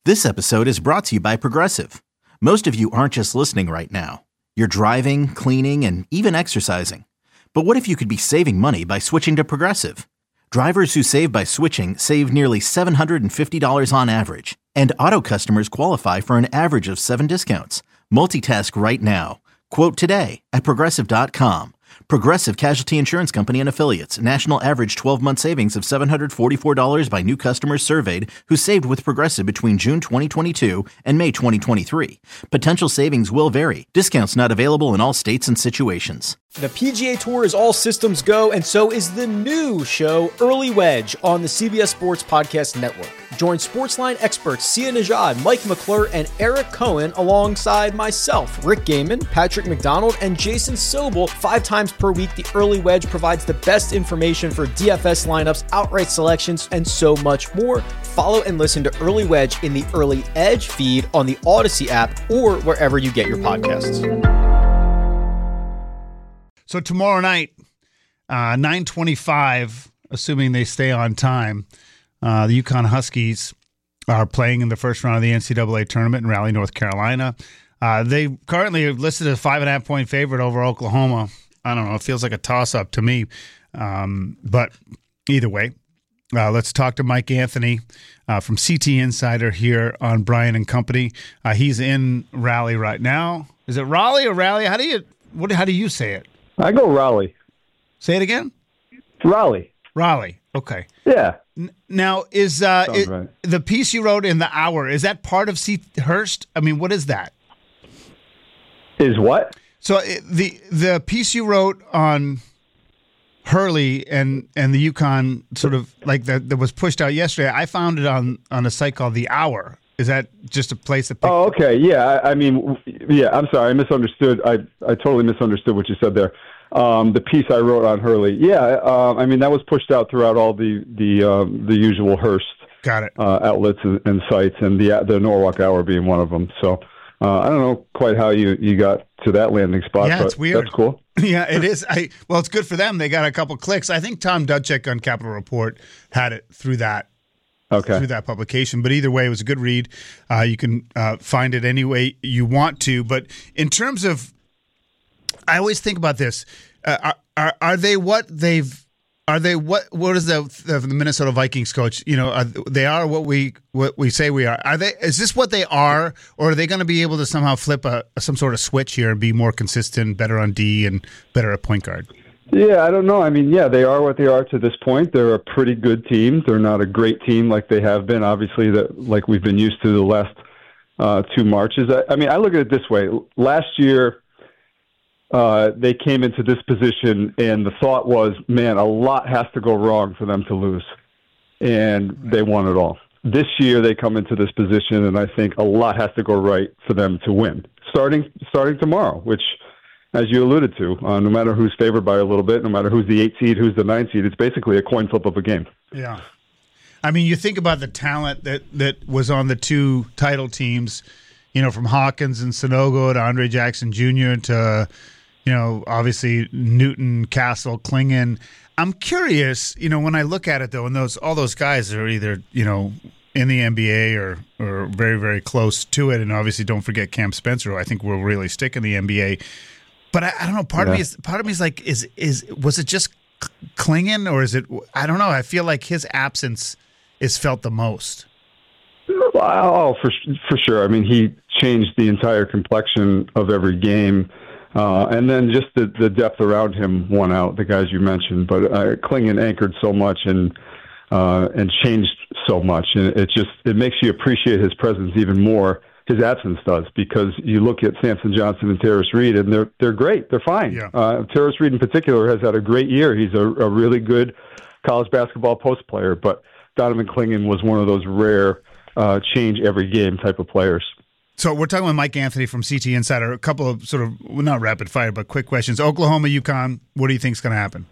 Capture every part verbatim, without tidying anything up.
This episode is brought to you by Progressive. Most of you aren't just listening right now. You're driving, cleaning, and even exercising. But what if you could be saving money by switching to Progressive? Drivers who save by switching save nearly seven hundred fifty dollars on average. And auto customers qualify for an average of seven discounts. Multitask right now. Quote today at Progressive dot com. Progressive Casualty Insurance Company and Affiliates. National average twelve-month savings of seven hundred forty-four dollars by new customers surveyed who saved with Progressive between June twenty twenty-two and May twenty twenty-three. Potential savings will vary. Discounts not available in all states and situations. The P G A Tour is all systems go, and so is the new show, Early Wedge, on the C B S Sports Podcast Network. Join Sportsline experts Sia Nejad, Mike McClure, and Eric Cohen alongside myself, Rick Gaiman, Patrick McDonald, and Jason Sobel. Five times per week, the Early Wedge provides the best information for D F S lineups, outright selections, and so much more. Follow and listen to Early Wedge in the Early Edge feed on the Odyssey app or wherever you get your podcasts. So tomorrow night, uh, nine twenty-five, assuming they stay on time, uh, the UConn Huskies are playing in the first round of the N C double A tournament in Raleigh, North Carolina. Uh, they currently are listed as a five and a half point favorite over Oklahoma. I don't know. It feels like a toss-up to me. Um, but either way, uh, let's talk to Mike Anthony uh, from C T Insider here on Brian and Company. Uh, he's in Raleigh right now. Is it Raleigh or Raleigh? How do you what? How do you say it? I go Raleigh. Say it again? Raleigh. Raleigh. Okay. Yeah. N- now, is uh, it, right. the piece you wrote in The Hour, is that part of C. Hearst? I mean, what is that? Is what? So it, the the piece you wrote on Hurley and, and the UConn sort of like that, that was pushed out yesterday, I found it on, on a site called The Hour. Is that just a place that? Oh, okay. Yeah. I, I mean, yeah. I'm sorry. I misunderstood. I I totally misunderstood what you said there. Um, the piece I wrote on Hurley. Yeah. Uh, I mean, that was pushed out throughout all the the um, the usual Hearst. Got it. Uh, outlets and, and sites, and the the Norwalk Hour being one of them. So uh, I don't know quite how you, you got to that landing spot. Yeah, but it's weird. That's cool. Yeah, it is. I well, it's good for them. They got a couple clicks. I think Tom Dudchek on Capital Report had it through that. Okay. Through that publication. But either way, it was a good read. Uh, you can uh, find it any way you want to. But in terms of, I always think about this. Uh, are, are are they what they've? Are they what? What is the the Minnesota Vikings coach? You know, are, they are what we what we say we are. Are they? Is this what they are, or are they going to be able to somehow flip a some sort of switch here and be more consistent, better on D, and better at point guard? Yeah, I don't know. I mean, yeah, they are what they are to this point. They're a pretty good team. They're not a great team like they have been, obviously, that like we've been used to the last uh, two marches. I, I mean, I look at it this way. Last year, uh, they came into this position, and the thought was, man, a lot has to go wrong for them to lose. And they won it all. This year, they come into this position, and I think a lot has to go right for them to win, starting starting tomorrow, which – as you alluded to, uh, no matter who's favored by a little bit, no matter who's the eight seed, who's the nine seed, it's basically a coin flip of a game. Yeah. I mean, you think about the talent that, that was on the two title teams, you know, from Hawkins and Sanogo to Andre Jackson Junior to, you know, obviously Newton, Castle, Klingon. I'm curious, you know, when I look at it, though, and those all those guys are either, you know, in the N B A or, or very, very close to it. And obviously don't forget Cam Spencer, who I think will really stick in the N B A. But I, I don't know. Part yeah. of me is part of me is like, is is was it just Klingon or is it? I don't know. I feel like his absence is felt the most. Oh, for for sure. I mean, he changed the entire complexion of every game, uh, and then just the, the depth around him won out. The guys you mentioned, but uh, Klingon anchored so much and uh, and changed so much, and it just it makes you appreciate his presence even more. His absence does, because you look at Samson Johnson and Terrace Reed, and they're they're great. They're fine. Yeah. Uh, Terrace Reed in particular has had a great year. He's a, a really good college basketball post player, but Donovan Klingon was one of those rare uh, change every game type of players. So we're talking with Mike Anthony from C T Insider. A couple of sort of, well, not rapid fire, but quick questions. Oklahoma, UConn, what do you think is going to happen?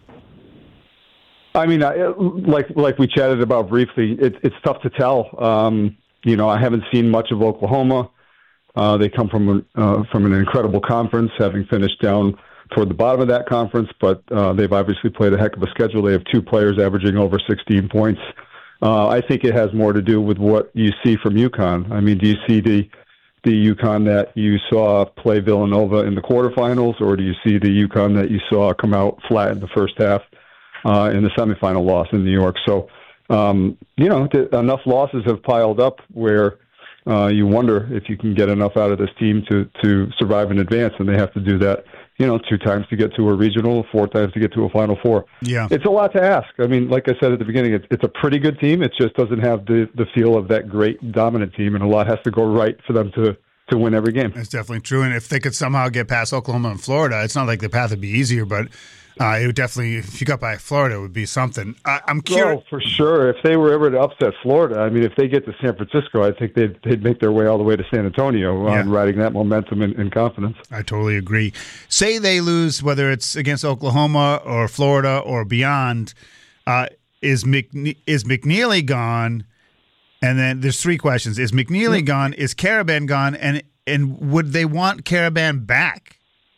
I mean, I, like like we chatted about briefly, it, it's tough to tell. Um, You know, I haven't seen much of Oklahoma. Uh, they come from uh, from an incredible conference, having finished down toward the bottom of that conference, but uh, they've obviously played a heck of a schedule. They have two players averaging over sixteen points Uh, I think it has more to do with what you see from UConn. I mean, do you see the the UConn that you saw play Villanova in the quarterfinals, or do you see the UConn that you saw come out flat in the first half uh, in the semifinal loss in New York? So, um, you know, th- enough losses have piled up where uh, you wonder if you can get enough out of this team to, to survive in advance, and they have to do that, you know, two times to get to a regional, four times to get to a Final Four. Yeah. It's a lot to ask. I mean, like I said at the beginning, it's, it's a pretty good team. It just doesn't have the, the feel of that great dominant team, and a lot has to go right for them to, to win every game. That's definitely true. And if they could somehow get past Oklahoma and Florida, it's not like the path would be easier, but uh, it would definitely, if you got by Florida, it would be something. I, I'm curious. Oh, for sure. If they were ever to upset Florida, I mean, if they get to San Francisco, I think they'd, they'd make their way all the way to San Antonio, um, yeah. riding that momentum and, and confidence. I totally agree. Say they lose, whether it's against Oklahoma or Florida or beyond, uh, is, McNe- is McNeely gone? And then there's three questions. Is McNeely yeah. gone? Is Karaban gone? And, and would they want Karaban back?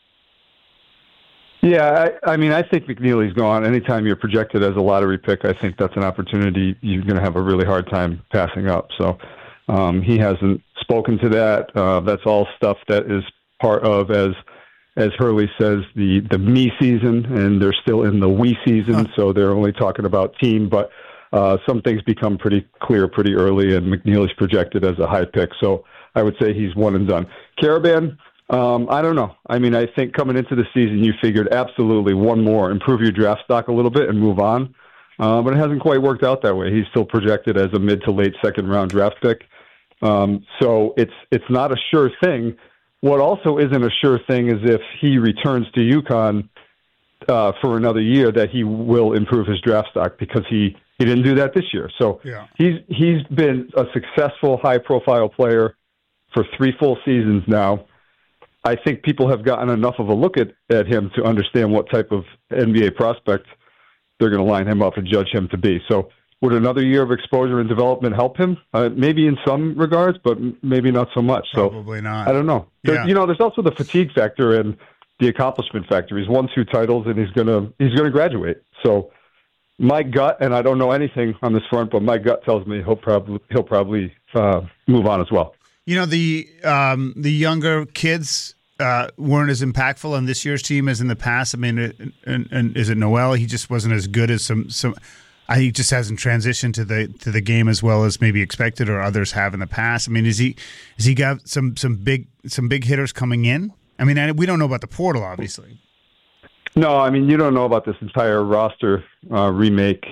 Yeah, I, I mean, I think McNeely's gone. Anytime you're projected as a lottery pick, I think that's an opportunity you're going to have a really hard time passing up. So um, he hasn't spoken to that. Uh, that's all stuff that is part of, as as Hurley says, the, the me season, and they're still in the we season, huh. so they're only talking about team. But uh, some things become pretty clear pretty early, and McNeely's projected as a high pick. So I would say he's one and done. Karaban, Um, I don't know. I mean, I think coming into the season, you figured absolutely one more, improve your draft stock a little bit and move on. Uh, but it hasn't quite worked out that way. He's still projected as a mid to late second round draft pick. Um, so it's it's not a sure thing. What also isn't a sure thing is if he returns to UConn uh, for another year, that he will improve his draft stock, because he, he didn't do that this year. So yeah. he's he's been a successful, high profile player for three full seasons now. I think people have gotten enough of a look at, at him to understand what type of N B A prospect they're going to line him up and judge him to be. So would another year of exposure and development help him? Uh, maybe in some regards, but maybe not so much. Probably so, not. I don't know. There, yeah. You know, there's also the fatigue factor and the accomplishment factor. He's won two titles, and he's going to he's going to graduate. So my gut, and I don't know anything on this front, but my gut tells me he'll probably he'll probably uh, move on as well. You know, the um, the younger kids uh, weren't as impactful on this year's team as in the past. I mean, and, and is it Noel? He just wasn't as good as some some. I, he just hasn't transitioned to the to the game as well as maybe expected or others have in the past. I mean, is he is he got some some big some big hitters coming in? I mean, I, we don't know about the portal, obviously. No, I mean, you don't know about this entire roster uh, remake,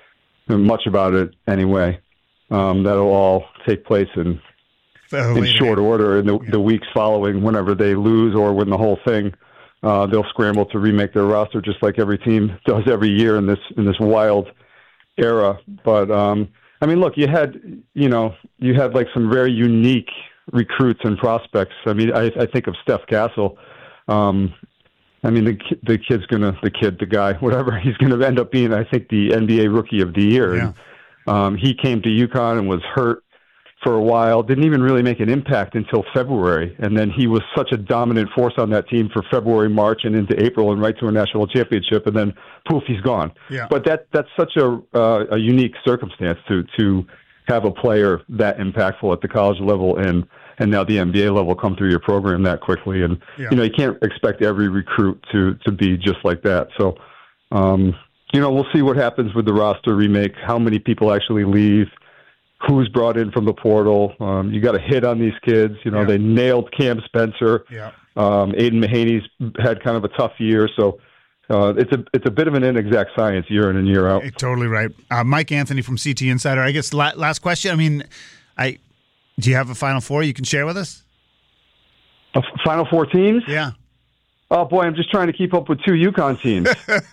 much about it anyway. Um, that'll all take place in oh, in short order in the, yeah. the weeks following, whenever they lose or win the whole thing. Uh, they'll scramble to remake their roster just like every team does every year in this in this wild era. But um, I mean, look, you had you know you had like some very unique recruits and prospects. I mean, I, I think of Steph Castle. Um, I mean, the the kid's gonna the kid the guy whatever he's gonna end up being. I think the N B A Rookie of the Year. Yeah. And, um, he came to UConn and was hurt for a while. Didn't even really make an impact until February, and then he was such a dominant force on that team for February, March, and into April, and right to a national championship. And then poof, he's gone. Yeah. But that that's such a uh, a unique circumstance to to have a player that impactful at the college level and and now the N B A level come through your program that quickly. And yeah. you know you can't expect every recruit to to be just like that. So um, you know we'll see what happens with the roster remake. How many people actually leave? Who's brought in from the portal? Um, you got to hit on these kids. You know, yeah. they nailed Cam Spencer. Yeah. Um, Aiden Mahaney's had kind of a tough year, so uh, it's a it's a bit of an inexact science year in and year out. You're totally right. Uh, Mike Anthony from C T Insider. I guess la- last question. I mean, I do you have a Final Four you can share with us? A Final Four teams? Yeah. Oh boy, I'm just trying to keep up with two UConn teams.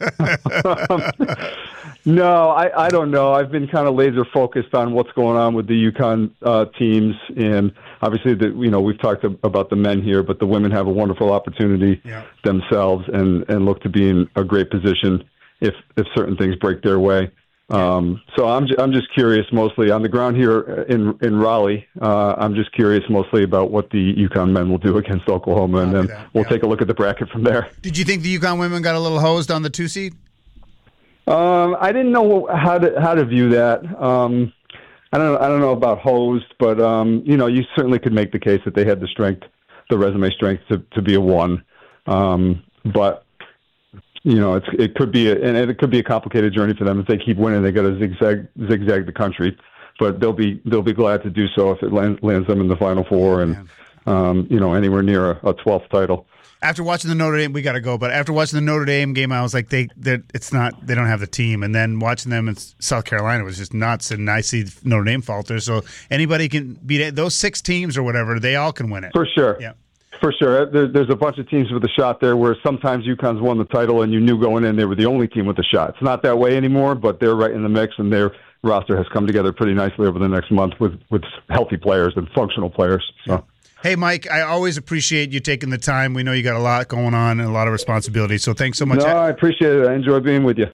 No, I, I don't know. I've been kind of laser focused on what's going on with the UConn uh, teams, and obviously, the, you know, we've talked about the men here, but the women have a wonderful opportunity yeah. themselves, and, and look to be in a great position if if certain things break their way. Um, so I'm j- I'm just curious, mostly on the ground here in in Raleigh. Uh, I'm just curious mostly about what the UConn men will do against Oklahoma, and then we'll yeah. take a look at the bracket from there. Did you think the UConn women got a little hosed on the two seed? Um, I didn't know how to how to view that. Um, I don't I don't know about hosed, but um, you know, you certainly could make the case that they had the strength, the resume strength to, to be a one. Um, but you know, it's it could be a, and it could be a complicated journey for them if they keep winning. They got to zigzag zigzag the country, but they'll be they'll be glad to do so if it lands, lands them in the Final Four and um, you know, anywhere near a, a twelfth title. After watching the Notre Dame, we got to go. But after watching the Notre Dame game, I was like, they, it's not, they don't have the team. And then watching them in South Carolina was just nuts. And I see Notre Dame falter. So anybody can beat it. Those six teams or whatever, they all can win it. For sure. Yeah. For sure. There, there's a bunch of teams with a shot there where sometimes UConn's won the title and you knew going in they were the only team with a shot. It's not that way anymore, but they're right in the mix and their roster has come together pretty nicely over the next month with, with healthy players and functional players. So. Yeah. Hey, Mike, I always appreciate you taking the time. We know you got a lot going on and a lot of responsibility, so thanks so much. No, I appreciate it. I enjoy being with you.